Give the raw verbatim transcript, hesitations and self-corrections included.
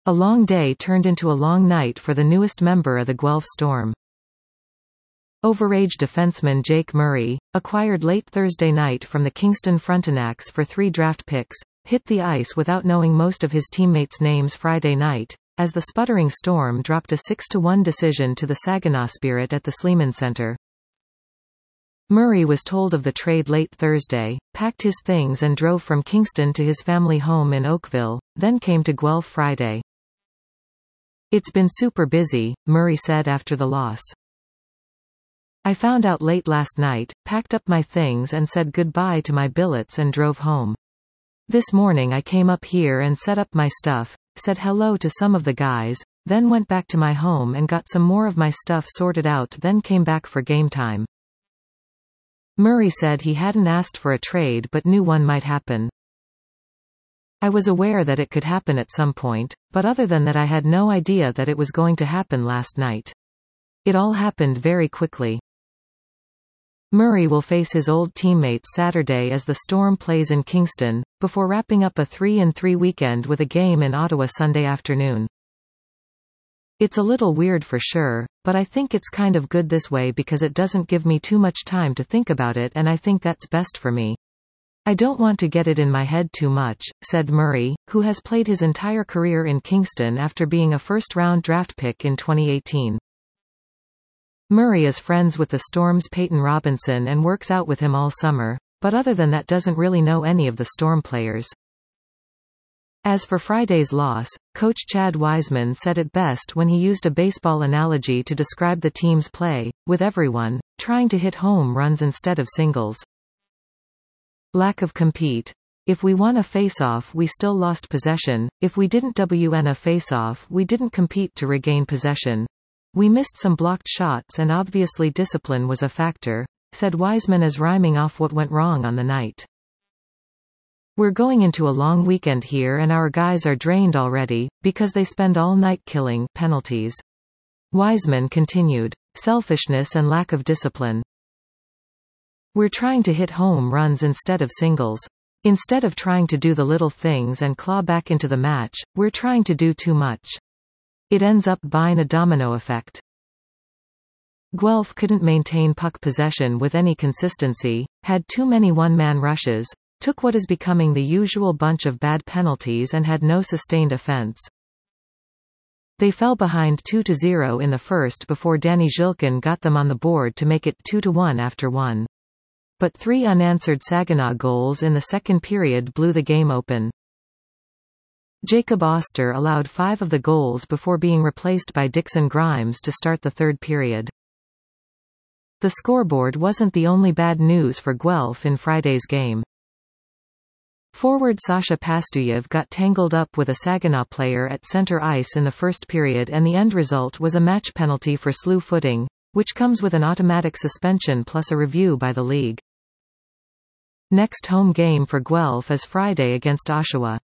A long day turned into a long night for the newest member of the Guelph Storm. Overage defenseman Jake Murray, acquired late Thursday night from the Kingston Frontenacs for three draft picks, hit the ice without knowing most of his teammates' names Friday night, as the sputtering Storm dropped a six to one decision to the Saginaw Spirit at the Sleeman Center. Murray was told of the trade late Thursday, packed his things and drove from Kingston to his family home in Oakville, then came to Guelph Friday. "It's been super busy," Murray said after the loss. "I found out late last night, packed up my things and said goodbye to my billets and drove home. This morning I came up here and set up my stuff, said hello to some of the guys, then went back to my home and got some more of my stuff sorted out, then came back for game time." Murray said he hadn't asked for a trade but knew one might happen. "I was aware that it could happen at some point, but other than that I had no idea that it was going to happen last night. It all happened very quickly." Murray will face his old teammates Saturday as the Storm plays in Kingston, before wrapping up a three and three weekend with a game in Ottawa Sunday afternoon. "It's a little weird for sure, but I think it's kind of good this way because it doesn't give me too much time to think about it and I think that's best for me. I don't want to get it in my head too much," said Murray, who has played his entire career in Kingston after being a first-round draft pick in twenty eighteen. Murray is friends with the Storm's Peyton Robinson and works out with him all summer, but other than that doesn't really know any of the Storm players. As for Friday's loss, coach Chad Wiseman said it best when he used a baseball analogy to describe the team's play, with everyone trying to hit home runs instead of singles. "Lack of compete. If we won a face-off we still lost possession, if we didn't win a face-off we didn't compete to regain possession. We missed some blocked shots and obviously discipline was a factor," said Wiseman as rhyming off what went wrong on the night. "We're going into a long weekend here and our guys are drained already, because they spend all night killing penalties." Wiseman continued. "Selfishness and lack of discipline. We're trying to hit home runs instead of singles. Instead of trying to do the little things and claw back into the match, we're trying to do too much. It ends up buying a domino effect." Guelph couldn't maintain puck possession with any consistency, had too many one-man rushes, took what is becoming the usual bunch of bad penalties and had no sustained offense. They fell behind two to zero in the first before Danny Zhilkin got them on the board to make it two to one after one. But three unanswered Saginaw goals in the second period blew the game open. Jacob Oster allowed five of the goals before being replaced by Dixon Grimes to start the third period. The scoreboard wasn't the only bad news for Guelph in Friday's game. Forward Sasha Pastuyev got tangled up with a Saginaw player at center ice in the first period and the end result was a match penalty for slew footing, which comes with an automatic suspension plus a review by the league. Next home game for Guelph is Friday against Oshawa.